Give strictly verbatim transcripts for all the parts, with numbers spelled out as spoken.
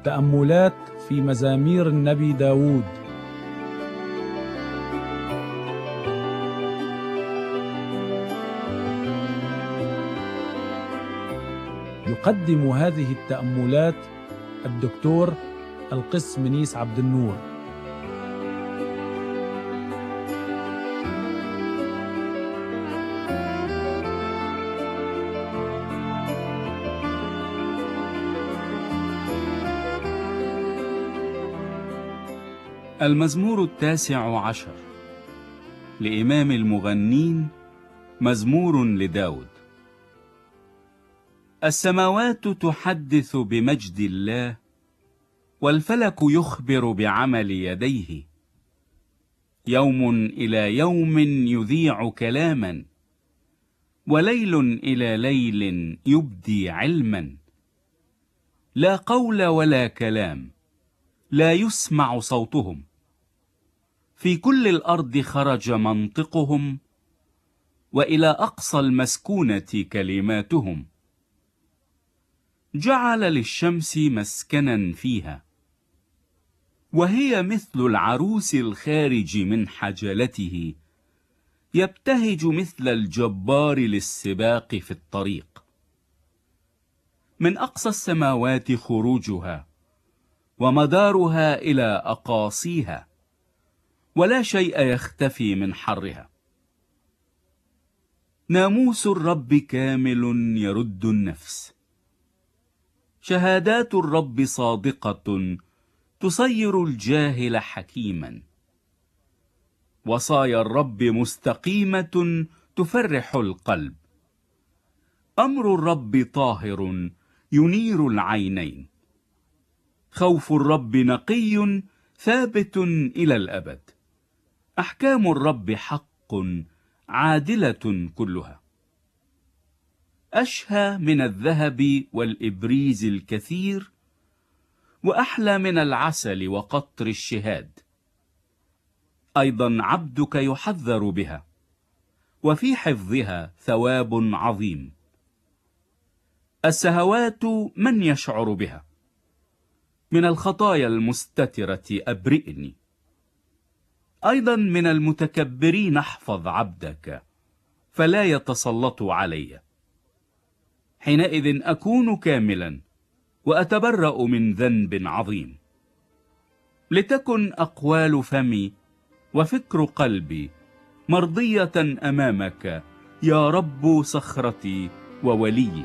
تأملات في مزامير النبي داود. يقدم هذه التأملات الدكتور القس منيس عبد النور. المزمور التاسع عشر لإمام المغنين، مزمور لداود. السماوات تحدث بمجد الله، والفلك يخبر بعمل يديه. يوم إلى يوم يذيع كلاما، وليل إلى ليل يبدي علما. لا قول ولا كلام، لا يسمع صوتهم. في كل الأرض خرج منطقهم، وإلى أقصى المسكونة كلماتهم. جعل للشمس مسكنا فيها، وهي مثل العروس الخارج من حجلته، يبتهج مثل الجبار للسباق في الطريق. من أقصى السماوات خروجها، ومدارها إلى أقاصيها، ولا شيء يختفي من حرها. ناموس الرب كامل يرد النفس. شهادات الرب صادقة تصير الجاهل حكيما. وصايا الرب مستقيمة تفرح القلب. أمر الرب طاهر ينير العينين. خوف الرب نقي ثابت إلى الأبد. أحكام الرب حق عادلة كلها. أشهى من الذهب والإبريز الكثير، وأحلى من العسل وقطر الشهاد. أيضا عبدك يحذر بها، وفي حفظها ثواب عظيم. السهوات من يشعر بها؟ من الخطايا المستترة أبرئني. أيضا من المتكبرين احفظ عبدك، فلا يتسلط علي. حينئذ أكون كاملا، وأتبرأ من ذنب عظيم. لتكن أقوال فمي وفكر قلبي مرضية أمامك، يا رب صخرتي ووليي.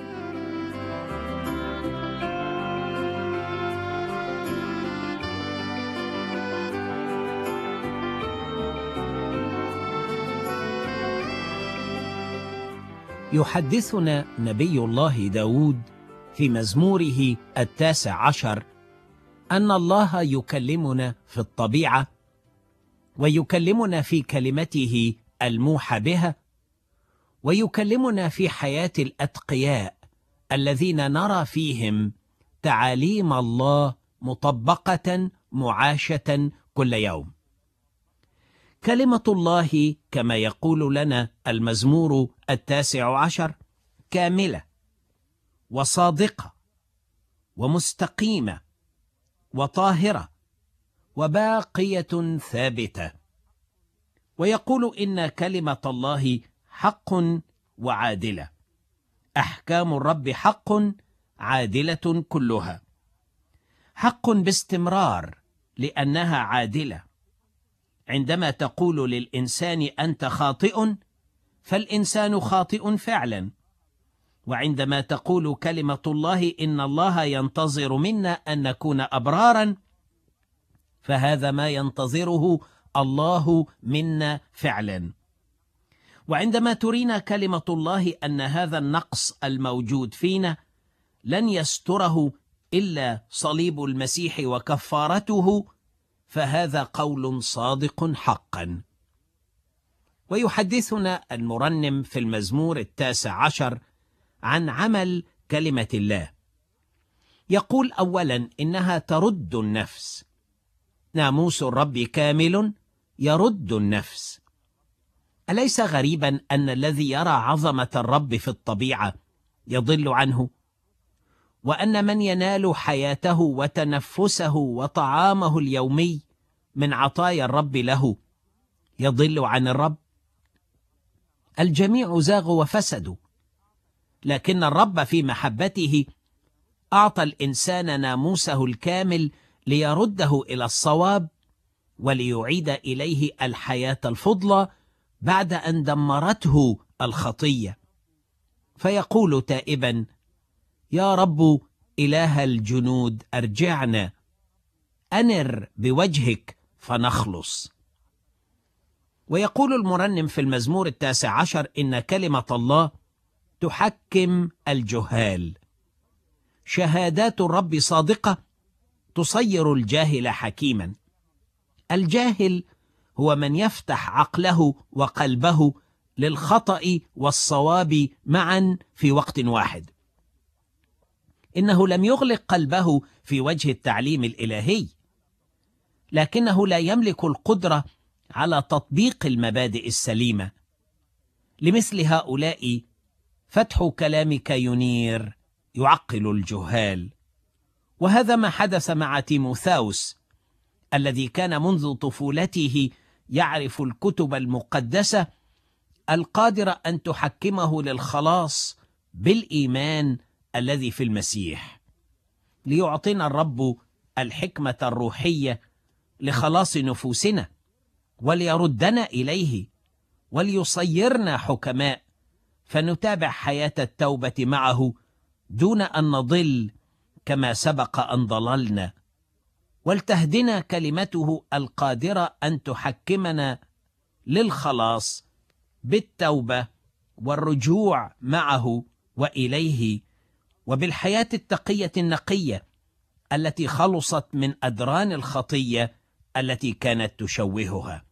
يحدثنا نبي الله داود في مزموره التاسع عشر أن الله يكلمنا في الطبيعة، ويكلمنا في كلمته الموحى بها، ويكلمنا في حياة الأتقياء الذين نرى فيهم تعاليم الله مطبقة معاشة كل يوم. كلمة الله كما يقول لنا المزمور التاسع عشر كاملة وصادقة ومستقيمة وطاهرة وباقية ثابتة. ويقول إن كلمة الله حق وعادلة. أحكام الرب حق عادلة كلها. حق باستمرار لأنها عادلة. عندما تقول للإنسان أنت خاطئ، فالإنسان خاطئ فعلا. وعندما تقول كلمة الله إن الله ينتظر منا أن نكون أبرارا، فهذا ما ينتظره الله منا فعلا. وعندما ترينا كلمة الله أن هذا النقص الموجود فينا لن يستره إلا صليب المسيح وكفارته، فهذا قول صادق حقا. ويحدثنا المرنم في المزمور التاسع عشر عن عمل كلمة الله. يقول أولا إنها ترد النفس. ناموس الرب كامل يرد النفس. أليس غريبا أن الذي يرى عظمة الرب في الطبيعة يضل عنه؟ وأن من ينال حياته وتنفسه وطعامه اليومي من عطايا الرب له يضل عن الرب؟ الجميع زاغوا وفسدوا، لكن الرب في محبته أعطى الإنسان ناموسه الكامل ليرده إلى الصواب وليعيد إليه الحياة الفضلى بعد أن دمرته الخطية، فيقول تائبا: يا رب إله الجنود أرجعنا، أنر بوجهك فنخلص. ويقول المرنم في المزمور التاسع عشر إن كلمة الله تحكم الجهال. شهادات الرب صادقة تصير الجاهل حكيما. الجاهل هو من يفتح عقله وقلبه للخطأ والصواب معا في وقت واحد. إنه لم يغلق قلبه في وجه التعليم الإلهي، لكنه لا يملك القدرة على تطبيق المبادئ السليمة. لمثل هؤلاء فتح كلامك ينير يعقل الجهال. وهذا ما حدث مع تيموثاوس الذي كان منذ طفولته يعرف الكتب المقدسة القادرة أن تحكمه للخلاص بالإيمان الذي في المسيح. ليعطينا الرب الحكمة الروحية لخلاص نفوسنا، وليردنا إليه، وليصيرنا حكماء، فنتابع حياة التوبة معه دون أن نضل كما سبق أن ضللنا، ولتهدنا كلمته القادرة أن تحكمنا للخلاص بالتوبة والرجوع معه وإليه، وبالحياة التقية النقية التي خلصت من أدران الخطية التي كانت تشوهها.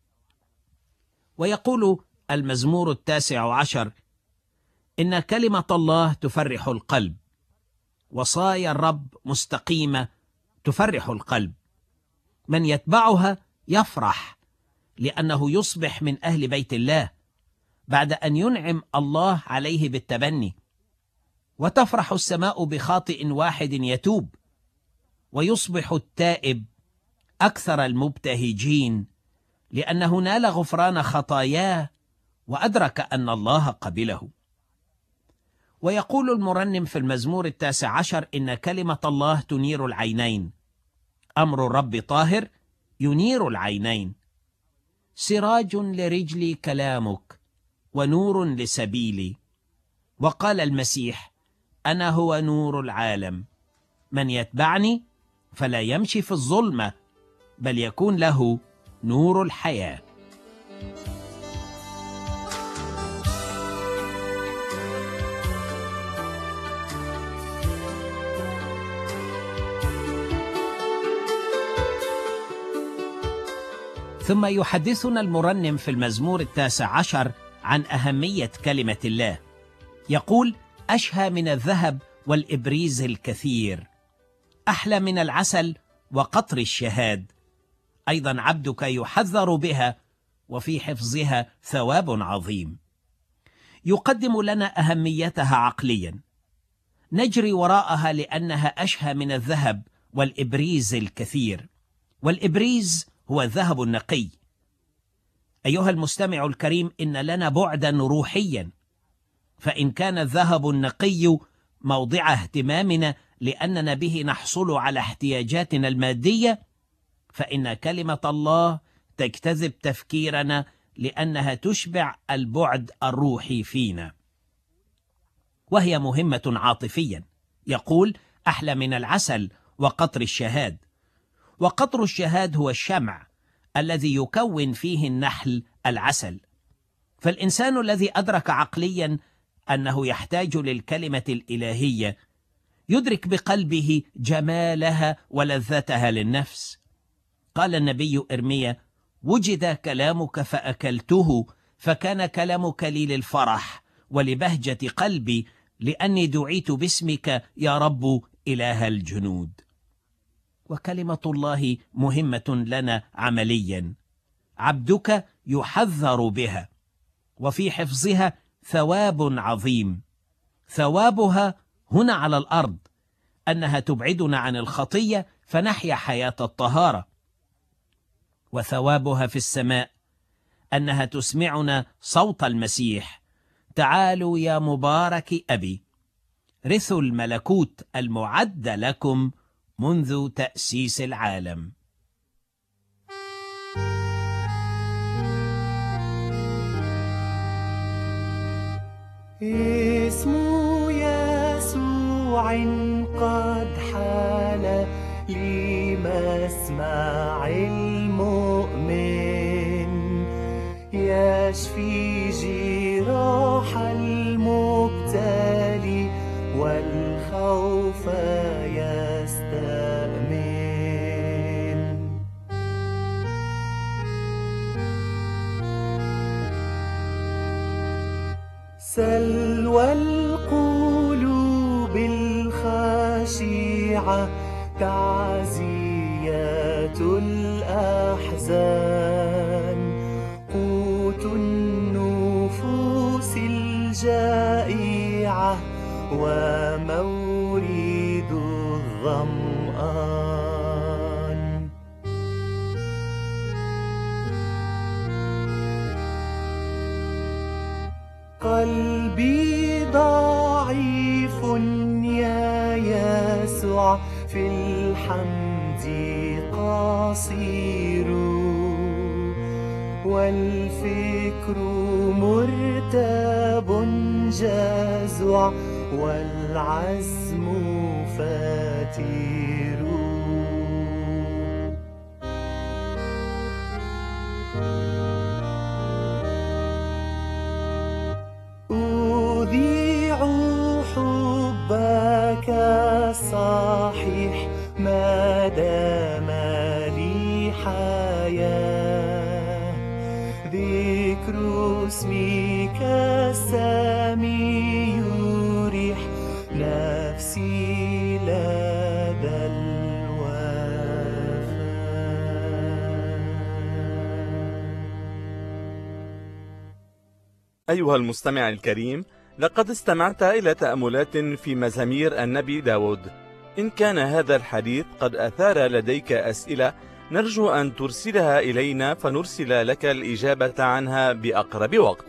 ويقول المزمور التاسع عشر إن كلمة الله تفرح القلب، وصايا الرب مستقيمة تفرح القلب. من يتبعها يفرح لأنه يصبح من أهل بيت الله بعد أن ينعم الله عليه بالتبني. وتفرح السماء بخاطئ واحد يتوب، ويصبح التائب أكثر المبتهجين لأنه نال غفران خطاياه وأدرك أن الله قبله. ويقول المرنم في المزمور التاسع عشر إن كلمة الله تنير العينين. أمر الرب طاهر ينير العينين. سراج لرجلي كلامك ونور لسبيلي. وقال المسيح: أنا هو نور العالم، من يتبعني فلا يمشي في الظلمة بل يكون له نور الحياة. ثم يحدثنا المرنم في المزمور التاسع عشر عن أهمية كلمة الله. يقول: أشهى من الذهب والإبريز الكثير، أحلى من العسل وقطر الشهاد. أيضا عبدك يحذر بها، وفي حفظها ثواب عظيم. يقدم لنا أهميتها عقليا، نجري وراءها لأنها أشهى من الذهب والإبريز الكثير. والإبريز هو الذهب النقي. أيها المستمع الكريم، إن لنا بعدا روحيا، فإن كان الذهب النقي موضع اهتمامنا لأننا به نحصل على احتياجاتنا المادية، فإن كلمة الله تجتذب تفكيرنا لأنها تشبع البعد الروحي فينا، وهي مهمة عاطفيا. يقول: أحلى من العسل وقطر الشهاد. وقطر الشهاد هو الشمع الذي يكون فيه النحل العسل. فالإنسان الذي أدرك عقليا أنه يحتاج للكلمة الإلهية يدرك بقلبه جمالها ولذتها للنفس. قال النبي إرميا: وجد كلامك فأكلته، فكان كلامك لي للفرح ولبهجة قلبي، لأني دعيت باسمك يا رب إله الجنود. وكلمة الله مهمة لنا عمليا. عبدك يحذر بها، وفي حفظها ثواب عظيم. ثوابها هنا على الأرض أنها تبعدنا عن الخطية فنحيا حياة الطهارة، وثوابها في السماء أنها تسمعنا صوت المسيح: تعالوا يا مبارك أبي، رثوا الملكوت المعد لكم منذ تأسيس العالم. اسم يسوع قد حال لمسمع المؤمن، يشفي جراح المبتلي والخوف يستأمن. سلوى القلوب الخاشعة تعزية الأحزان، قوت النفوس الجائعة ومورد الظمآن. قلبي ضعيف يا يسوع، في الحمد قصير، والفكر مرتاب جزع، والعزم فاتر. أذيع حبك الصحيح ما دام لي حياة، ذكر اسمك السامي يريح نفسي لدى الوفاء. أيها المستمع الكريم، لقد استمعت إلى تأملات في مزامير النبي داود. إن كان هذا الحديث قد أثار لديك أسئلة، نرجو أن ترسلها إلينا فنرسل لك الإجابة عنها بأقرب وقت.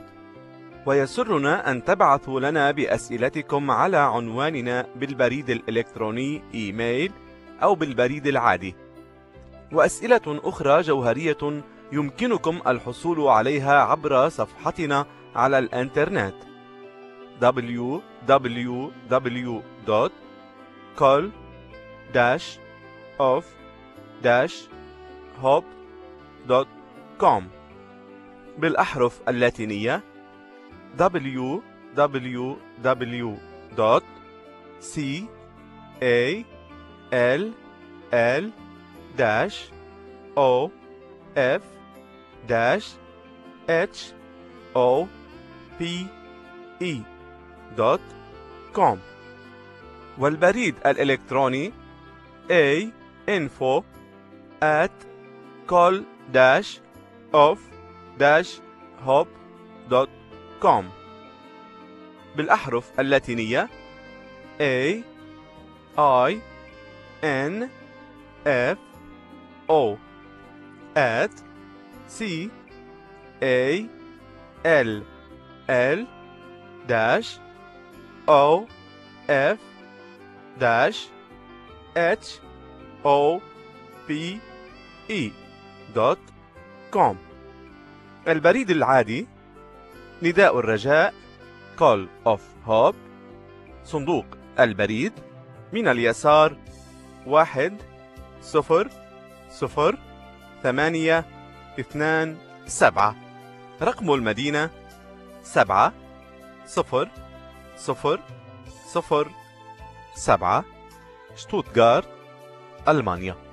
ويسرنا أن تبعثوا لنا بأسئلتكم على عنواننا بالبريد الإلكتروني إيميل أو بالبريد العادي. وأسئلة أخرى جوهرية يمكنكم الحصول عليها عبر صفحتنا على الإنترنت دبليو دبليو دبليو دوت كول داش أوف داش هوب دوت كوم بالأحرف اللاتينية دبليو دبليو دبليو دوت سي إيه إل إل داش أو إف داش إتش أو بي إي دوت كوم، والبريد الإلكتروني a info at call dash of dash hop دوت كوم بالأحرف اللاتينية A I N F O at C A L L dash O F dash H O P E دوت كوم. البريد العادي نداء الرجاء Call of Hope، صندوق البريد من اليسار واحد صفر صفر ثمانية اثنان سبعة، رقم المدينة سبعة صفر صفر صفر سبعة، شتوتغارت، ألمانيا.